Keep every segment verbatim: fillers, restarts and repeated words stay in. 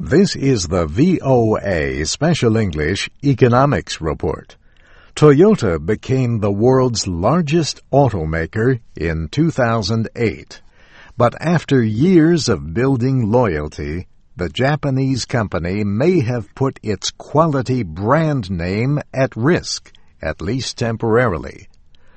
This is the V O A Special English Economics Report. Toyota became the world's largest automaker in two thousand eight. But after years of building loyalty, the Japanese company may have put its quality brand name at risk, at least temporarily.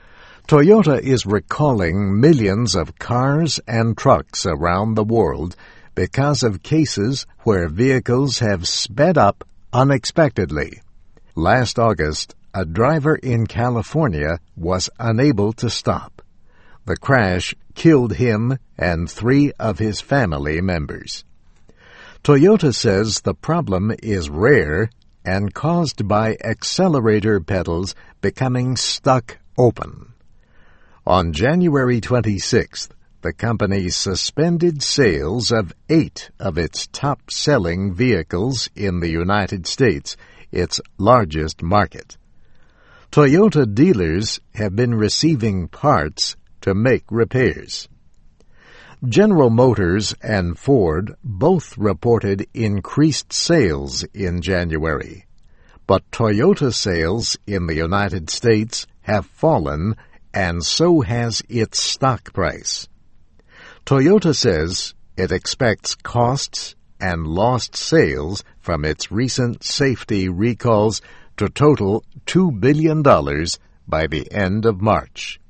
Toyota is recalling millions of cars and trucks around the world because of cases where vehicles have sped up unexpectedly. Last August, a driver in California was unable to stop. The crash killed him and three of his family members. Toyota says the problem is rare and caused by accelerator pedals becoming stuck open. On January twenty-sixth, the company suspended sales of eight of its top-selling vehicles in the United States, its largest market. Toyota dealers have been receiving parts to make repairs. General Motors and Ford both reported increased sales in January, but Toyota sales in the United States have fallen, and so has its stock price. Toyota says it expects costs and lost sales from its recent safety recalls to total two billion dollars by the end of March.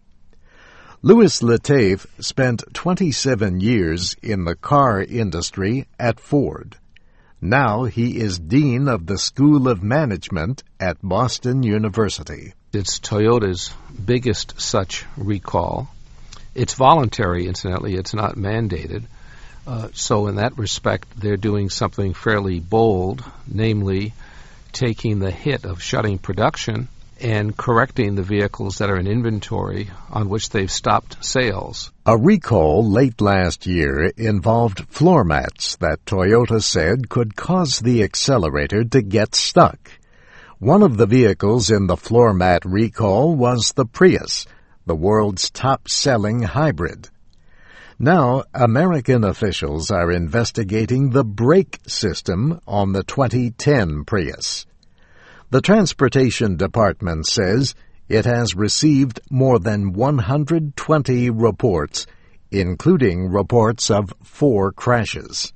Louis Latafe spent twenty-seven years in the car industry at Ford. Now he is Dean of the School of Management at Boston University. It's Toyota's biggest such recall. It's voluntary, incidentally. It's not mandated. Uh, so in that respect, they're doing something fairly bold, namely taking the hit of shutting production and correcting the vehicles that are in inventory on which they've stopped sales. A recall late last year involved floor mats that Toyota said could cause the accelerator to get stuck. One of the vehicles in the floor mat recall was the Prius, the world's top-selling hybrid. Now, American officials are investigating the brake system on the twenty ten Prius. The Transportation Department says it has received more than one hundred twenty reports, including reports of four crashes.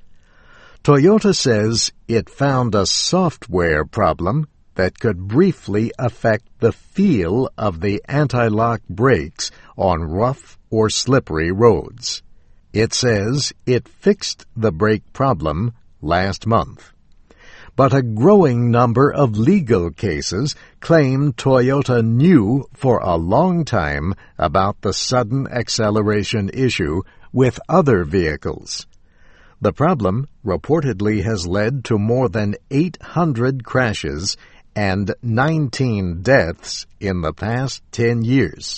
Toyota says it found a software problem that could briefly affect the feel of the anti-lock brakes on rough or slippery roads. It says it fixed the brake problem last month. But a growing number of legal cases claim Toyota knew for a long time about the sudden acceleration issue with other vehicles. The problem reportedly has led to more than eight hundred crashes and nineteen deaths in the past ten years.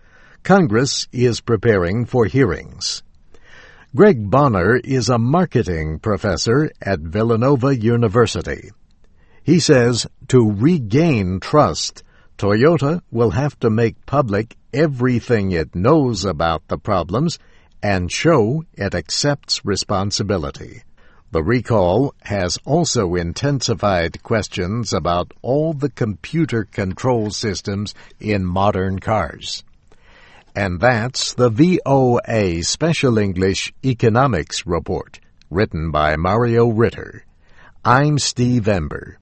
Congress is preparing for hearings. Greg Bonner is a marketing professor at Villanova University. He says to regain trust, Toyota will have to make public everything it knows about the problems and show it accepts responsibility. The recall has also intensified questions about all the computer control systems in modern cars. And that's the V O A Special English Economics Report, written by Mario Ritter. I'm Steve Ember.